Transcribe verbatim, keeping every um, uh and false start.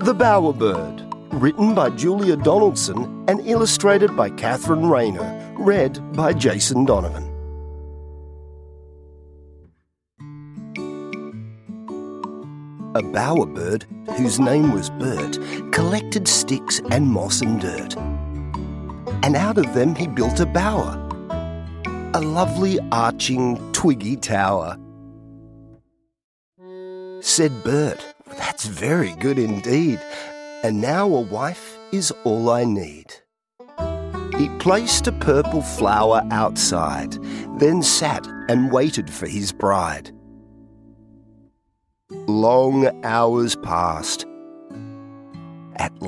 The Bowerbird, written by Julia Donaldson and illustrated by Catherine Rayner, read by Jason Donovan. A bowerbird, whose name was Bert, collected sticks and moss and dirt. And out of them he built a bower, a lovely arching twiggy tower. Said Bert, "That's very good indeed, and now a wife is all I need." He placed a purple flower outside, then sat and waited for his bride. Long hours passed. At